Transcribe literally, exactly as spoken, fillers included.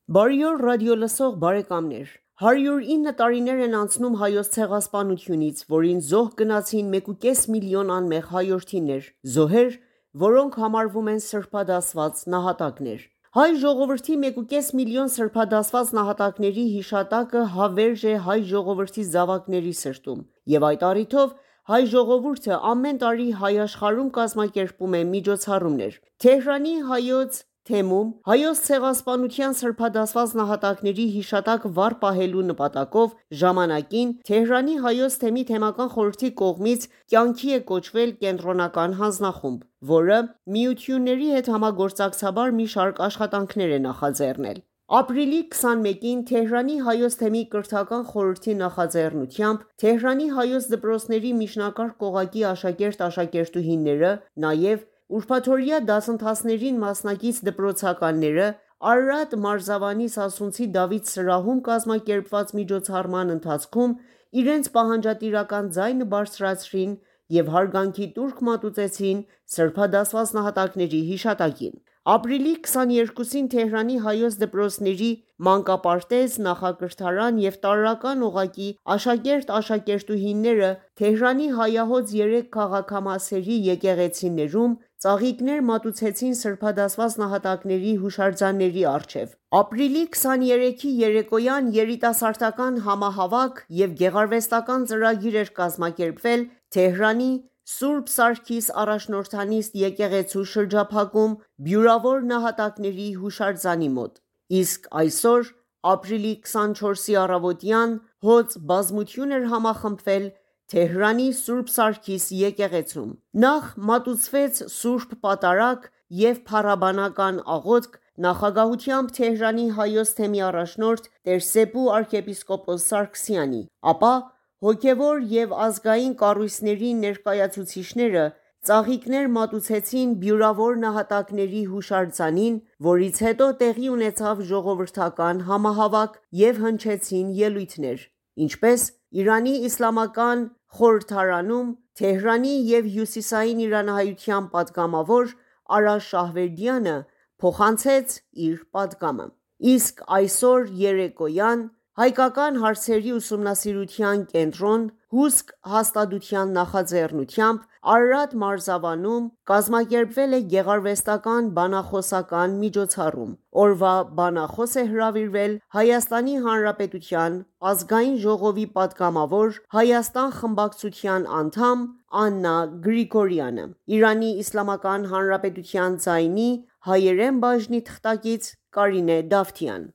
Բարի օր ռադիոլսող բարեկամներ: հարյուր ինը տարիներ են անցնում Հայոց ցեղասպանությունից, որին զոհ գնացին մեկուկես միլիոն անմեղ հայրենիներ, զոհեր, որոնք համարվում են սրբադասված նահատակներ: Հայ ժողովրդի մեկուկես միլիոն սրբադասված նահատակների հիշատակը հավերժ է հայ ժողովրդի զավակների սրտում և այդ առիթով հայ ժողովուրդը ամեն տարի հայ աշխարհում կազմակերպում է միջոցառումներ: Թեհրանի հայոց թեմում Հայոց ցեղասպանության սրբադասված նահատակների հիշատակ վառ պահելու նպատակով ժամանակին Թեհրանի Հայոց թեմի թեմական խորհրդի կողմից կյանքի է կոչվել կենտրոնական հանձնախումբ, որը միությունների հետ համագործակցաբար մի շարք աշխատանքներ է նախաձեռնել: Ապրիլի քսանմեկին Թեհրանի Հայոց թեմի կրթական խորհրդի նախաձեռնությամբ Թեհրանի հայոց դպրոցների միջնակարգ օղակի աշակերտ-աշակերտուհիները, նաև ուրբաթօրյա դասընթացներին մասնակից դպրոցականները Արարատ մարզավանի Սասունցի Դավիթ սրահում կազմակերպված միջոցառման ընթացքում իրենց պահանջատիրական ձայնը բարձրացրին և հարգանքի տուրք մատուցեցին սրբադասված նահատակների հիշատակին: Ապրիլի քսաներկուսին Թեհրանի հայոց դպրոցների մանկապարտեզ, նախակրթարան և տարրական օղակի աշակերտ-աշակերտուհիները Թեհրանի հայահոծ երեք քաղաքամասերի եկեղեցիներում ծաղիկներ մատուցեցին սրբադասված նահատակների հուշարձանների առջև: Ապրիլի քսաներեքի երեկոյան երիտասարդական համահավաք և գեղարվեստական ծրագիր էր կազմակերպվել Թեհրանի Սուրբ Սարգիս առաջնորդանիստ եկեղեցու շրջափակում վիրավոր նահատակների հուշարձանի մոտ: Իսկ այսօր ապրիլի քսանչորսի առավոտյան հոծ բազմություն էր համախմբվել Թեհրանի Սուրբ Սարգիս եկեղեցում: Նախ մատուցվեց Սուրբ Պատարագ և փառաբանական աղոթք նախագահությամբ Թեհրանի հայոց թեմի առաջնորդ Տեր-Սեպու arczepiskopos Սարգսյանի, ապա հոգևոր և ազգային կառույցների ներկայացուցիչները ծաղիկներ մատուցեցին վիրավոր նահատակների հուշարձանին, որից հետո տեղի ունեցավ ժողովրդական համահավաք և հնչեցին ելույթներ, ինչպես Իրանի իսլամական խորհրդարանում Թեհրանի և հյուսիսային իրանահայության պատգամավոր Արա Շահվերդյանը փոխանցեց իր պատգամը: Իսկ այսօր երեկոյան Հայկական հարցերի ուսումնասիրության կենտրոն «Հուսք» հաստատության նախաձեռնությամբ Արարատ մարզավանում կազմակերպվել է գեղարվեստական բանախոսական միջոցառում: Օրվա բանախոս է հրավիրվել Հայաստանի Հանրապետության Ազգային ժողովի պատգամավոր, Հայաստան խմբակցության անդամ Աննա Գրիգորյանը: Իրանի Իսլամական Հանրապետության ձայնի հայերեն բաժնի թղթակից Կարինե Դավթյան: